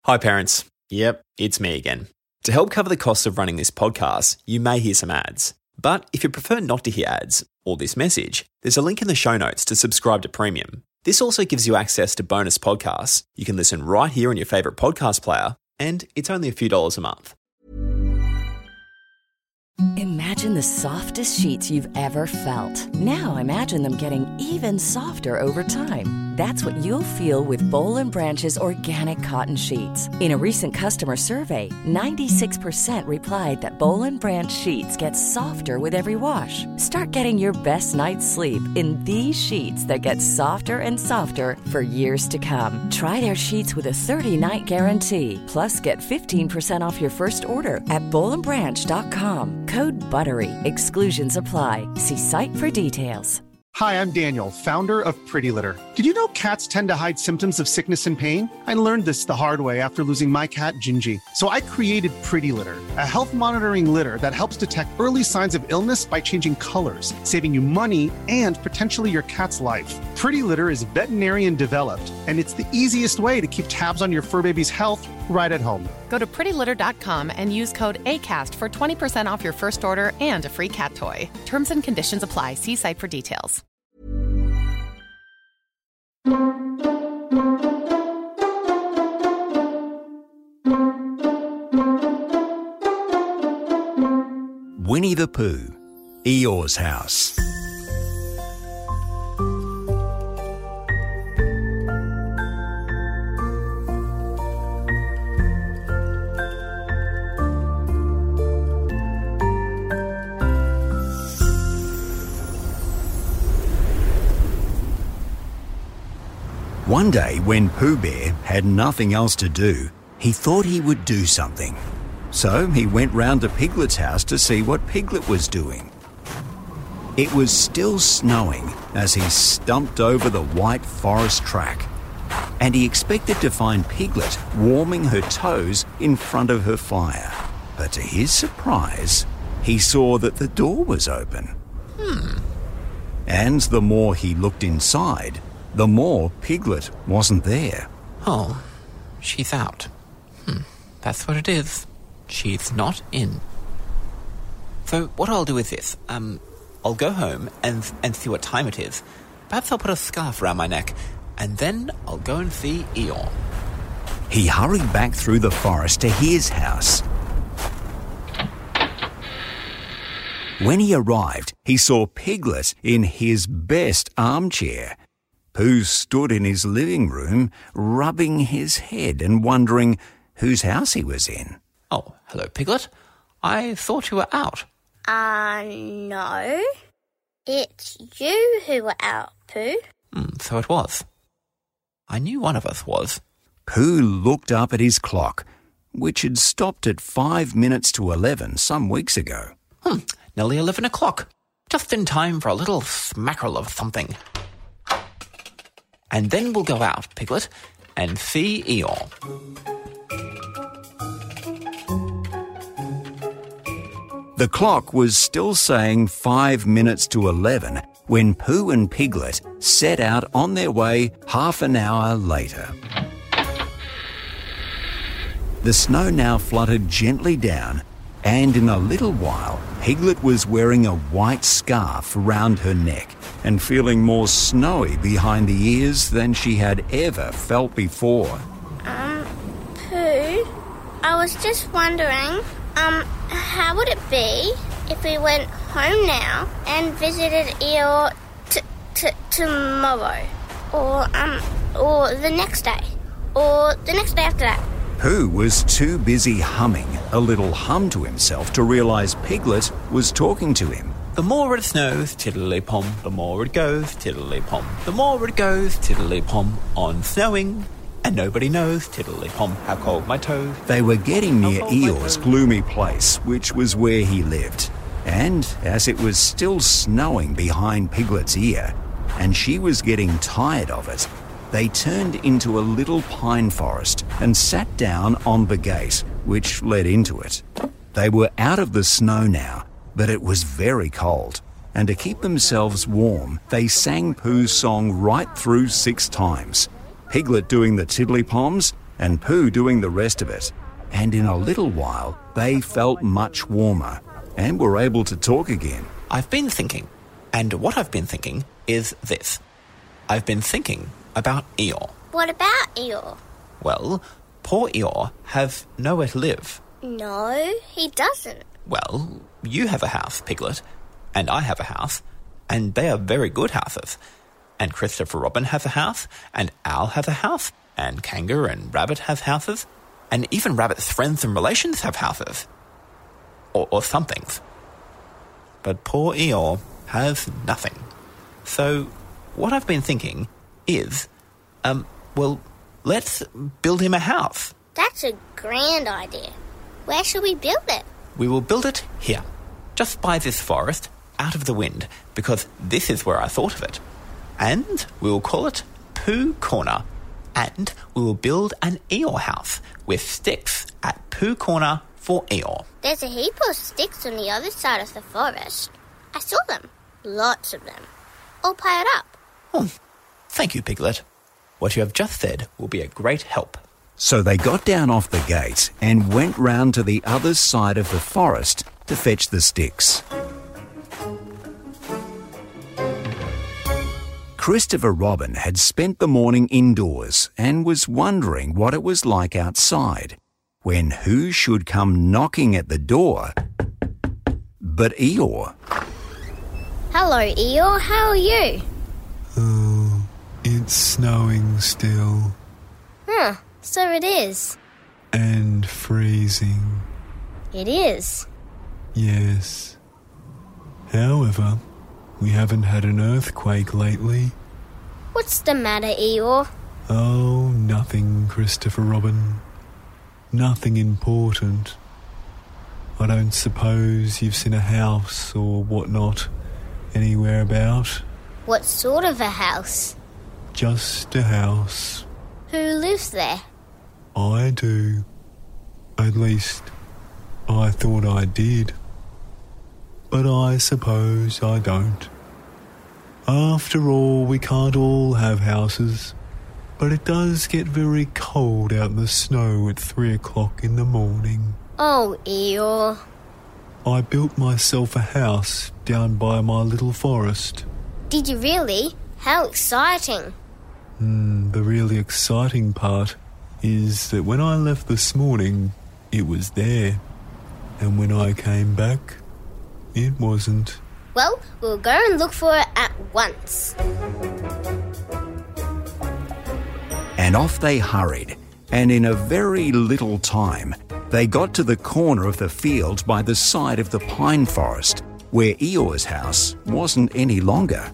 Hi parents. Yep, it's me again. To help cover the costs of running this podcast, you may hear some ads. But if you prefer not to hear ads or this message, there's a link in the show notes to subscribe to Premium. This also gives you access to bonus podcasts. You can listen right here on your favourite podcast player, and it's only a few dollars a month. Imagine the softest sheets you've ever felt. Now imagine them getting even softer over time. That's what you'll feel with Boll & Branch's organic cotton sheets. In a recent customer survey, 96% replied that Boll & Branch sheets get softer with every wash. Start getting your best night's sleep in these sheets that get softer and softer for years to come. Try their sheets with a 30-night guarantee. Plus, get 15% off your first order at bollandbranch.com. Code BUTTERY. Exclusions apply. See site for details. Hi, I'm Daniel, founder of Pretty Litter. Did you know cats tend to hide symptoms of sickness and pain? I learned this the hard way after losing my cat, Gingy. So I created Pretty Litter, a health monitoring litter that helps detect early signs of illness by changing colors, saving you money and potentially your cat's life. Pretty Litter is veterinarian developed, and it's the easiest way to keep tabs on your fur baby's health right at home. Go to prettylitter.com and use code ACAST for 20% off your first order and a free cat toy. Terms and conditions apply. See site for details. Winnie the Pooh, Eeyore's House. One day, when Pooh Bear had nothing else to do, he thought he would do something. So he went round to Piglet's house to see what Piglet was doing. It was still snowing as he stumped over the white forest track, and he expected to find Piglet warming her toes in front of her fire. But to his surprise, he saw that the door was open. And the more he looked inside, the more Piglet wasn't there. Oh, she's out. That's what it is. She's not in. So what I'll do is this. I'll go home and see what time it is. Perhaps I'll put a scarf around my neck, and then I'll go and see Eeyore. He hurried back through the forest to his house. When he arrived, he saw Piglet in his best armchair. Pooh stood in his living room, rubbing his head and wondering whose house he was in. Oh, hello, Piglet. I thought you were out. No. It's you who were out, Pooh. So it was. I knew one of us was. Pooh looked up at his clock, which had stopped at 5 minutes to 11 some weeks ago. Nearly 11 o'clock. Just in time for a little smackerel of something. And then we'll go out, Piglet, and see Eeyore. The clock was still saying 5 minutes to 11 when Pooh and Piglet set out on their way half an hour later. The snow now fluttered gently down, and in a little while, Piglet was wearing a white scarf around her neck and feeling more snowy behind the ears than she had ever felt before. Pooh, I was just wondering, how would it be if we went home now and visited Eeyore tomorrow? Or the next day? Or the next day after that? Pooh was too busy humming a little hum to himself to realise Piglet was talking to him. The more it snows, tiddly-pom, the more it goes, tiddly-pom. The more it goes, tiddly-pom, on snowing. And nobody knows, tiddly-pom, how cold my toes. They were getting near Eeyore's gloomy place, which was where he lived. And as it was still snowing behind Piglet's ear, and she was getting tired of it, they turned into a little pine forest and sat down on the gate, which led into it. They were out of the snow now, but it was very cold, and to keep themselves warm, they sang Pooh's song right through 6 times. Piglet doing the tiddly-poms and Pooh doing the rest of it. And in a little while, they felt much warmer and were able to talk again. I've been thinking, and what I've been thinking is this. I've been thinking about Eeyore. What about Eeyore? Well, poor Eeyore have nowhere to live. No, he doesn't. Well, you have a house, Piglet, and I have a house, and they are very good houses. And Christopher Robin has a house, and Owl has a house, and Kangaroo and Rabbit have houses, and even Rabbit's friends and relations have houses. Or somethings. But poor Eeyore has nothing. So, what I've been thinking is, well, let's build him a house. That's a grand idea. Where shall we build it? We will build it here, just by this forest, out of the wind, because this is where I thought of it. And we will call it Pooh Corner. And we will build an Eeyore house with sticks at Pooh Corner for Eeyore. There's a heap of sticks on the other side of the forest. I saw them. Lots of them. All piled up. Oh, thank you, Piglet. What you have just said will be a great help. So they got down off the gate and went round to the other side of the forest to fetch the sticks. Christopher Robin had spent the morning indoors and was wondering what it was like outside, when who should come knocking at the door but Eeyore. Hello, Eeyore. How are you? Oh, it's snowing still. Huh, so it is. And freezing. It is. Yes. However, we haven't had an earthquake lately. What's the matter, Eeyore? Oh, nothing, Christopher Robin. Nothing important. I don't suppose you've seen a house or whatnot anywhere about. What sort of a house? Just a house. Who lives there? I do. At least, I thought I did. But I suppose I don't. After all, we can't all have houses. But it does get very cold out in the snow at 3 o'clock in the morning. Oh, Eeyore. I built myself a house down by my little forest. Did you really? How exciting. The really exciting part is that when I left this morning, it was there. And when I came back, it wasn't. Well, we'll go and look for it at once. And off they hurried, and in a very little time, they got to the corner of the field by the side of the pine forest, where Eeyore's house wasn't any longer.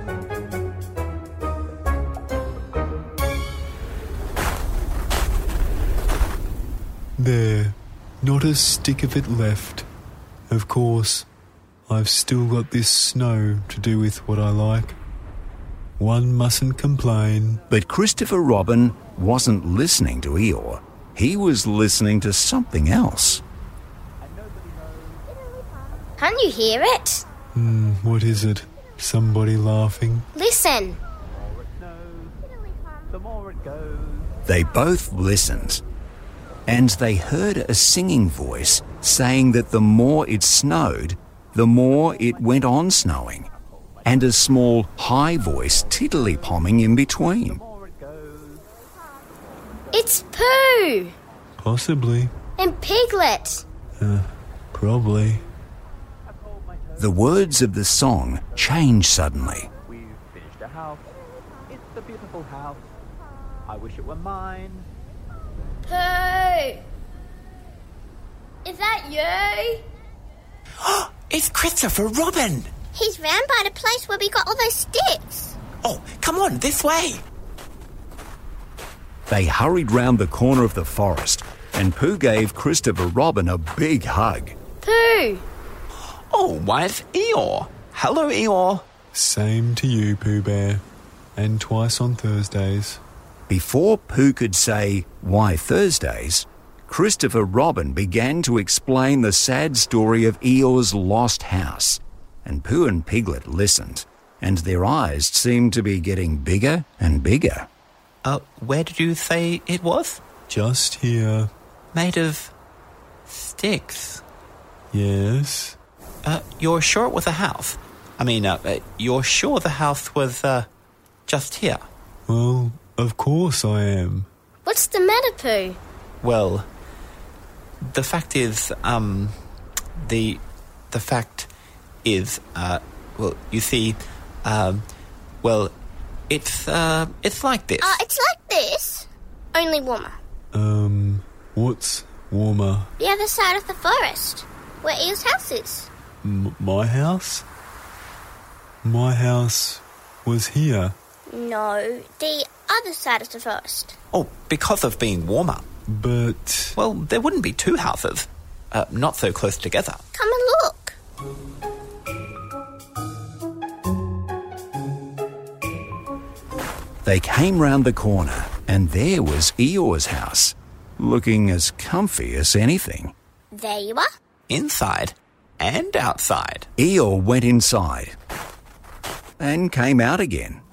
There, not a stick of it left. Of course, I've still got this snow to do with what I like. One mustn't complain. But Christopher Robin wasn't listening to Eeyore. He was listening to something else. Can you hear it? What is it? Somebody laughing? Listen. They both listened, and they heard a singing voice saying that the more it snowed, the more it went on snowing, and a small, high voice tiddly-pomming in between. It's Pooh! Possibly. And Piglet! Probably. The words of the song changed suddenly. We've finished a house. It's a beautiful house. I wish it were mine. Pooh! Is that you? It's Christopher Robin! He's round by the place where we got all those sticks. Oh, come on, this way! They hurried round the corner of the forest, and Pooh gave Christopher Robin a big hug. Pooh! Oh, why, it's Eeyore! Hello, Eeyore! Same to you, Pooh Bear. And twice on Thursdays. Before Pooh could say, "Why Thursdays?" Christopher Robin began to explain the sad story of Eeyore's lost house, and Pooh and Piglet listened, and their eyes seemed to be getting bigger and bigger. Where did you say it was? Just here. Made of sticks? Yes. You're sure it was a house? I mean, you're sure the house was, just here? Well, of course I am. What's the matter, Pooh? Well, the fact is, the fact is, well, you see, well, it's like this. It's like this? Only warmer. What's warmer? The other side of the forest, where Eel's house is. My house? My house was here. No, the other side of the forest. Oh, because of being warmer. But... Well, there wouldn't be two houses. Not so close together. Come and look. They came round the corner, and there was Eeyore's house, looking as comfy as anything. There you are. Inside and outside. Eeyore went inside and came out again.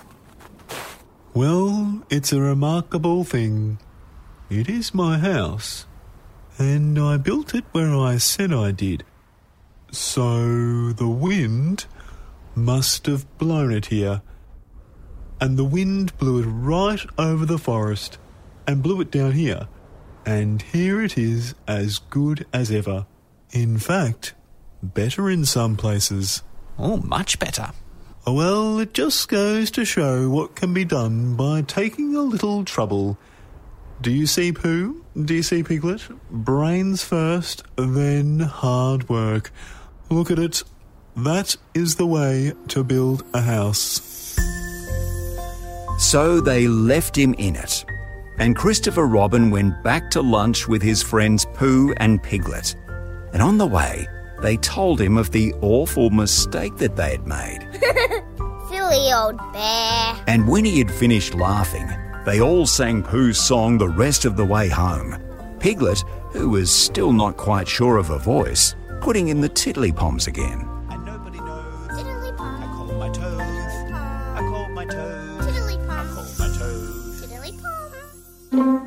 Well, it's a remarkable thing. It is my house, and I built it where I said I did. So the wind must have blown it here. And the wind blew it right over the forest and blew it down here. And here it is as good as ever. In fact, better in some places. Oh, much better. Well, it just goes to show what can be done by taking a little trouble. Do you see, Pooh? Do you see, Piglet? Brains first, then hard work. Look at it. That is the way to build a house. So they left him in it, and Christopher Robin went back to lunch with his friends Pooh and Piglet. And on the way, they told him of the awful mistake that they had made. Silly old bear. And when he had finished laughing, they all sang Pooh's song the rest of the way home. Piglet, who was still not quite sure of her voice, putting in the tiddly-poms again. And nobody knows. Tiddly-pom. I call my toes. I call my toes. Tiddly-pom. I call my toes. Tiddly-pom.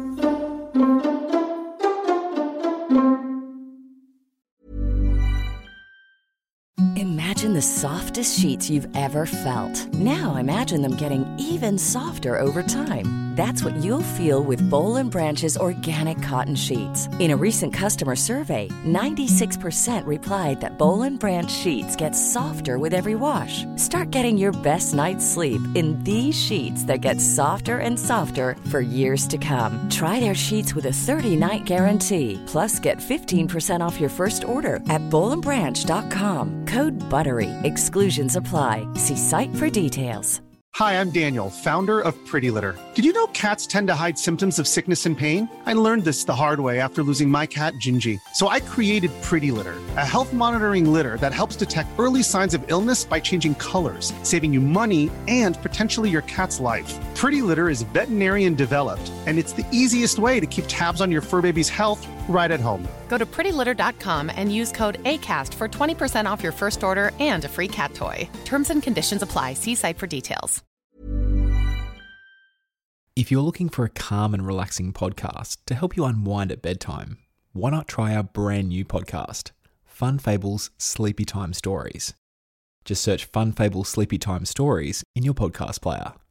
Imagine the softest sheets you've ever felt. Now imagine them getting even softer over time. That's what you'll feel with Boll & Branch's organic cotton sheets. In a recent customer survey, 96% replied that Boll & Branch sheets get softer with every wash. Start getting your best night's sleep in these sheets that get softer and softer for years to come. Try their sheets with a 30-night guarantee. Plus, get 15% off your first order at bollandbranch.com. Code BUTTERY. Exclusions apply. See site for details. Hi, I'm Daniel, founder of Pretty Litter. Did you know cats tend to hide symptoms of sickness and pain? I learned this the hard way after losing my cat, Gingy. So I created Pretty Litter, a health monitoring litter that helps detect early signs of illness by changing colors, saving you money and potentially your cat's life. Pretty Litter is veterinarian developed, and it's the easiest way to keep tabs on your fur baby's health right at home. Go to prettylitter.com and use code ACAST for 20% off your first order and a free cat toy. Terms and conditions apply. See site for details. If you're looking for a calm and relaxing podcast to help you unwind at bedtime, why not try our brand new podcast, Fun Fables Sleepy Time Stories? Just search Fun Fables Sleepy Time Stories in your podcast player.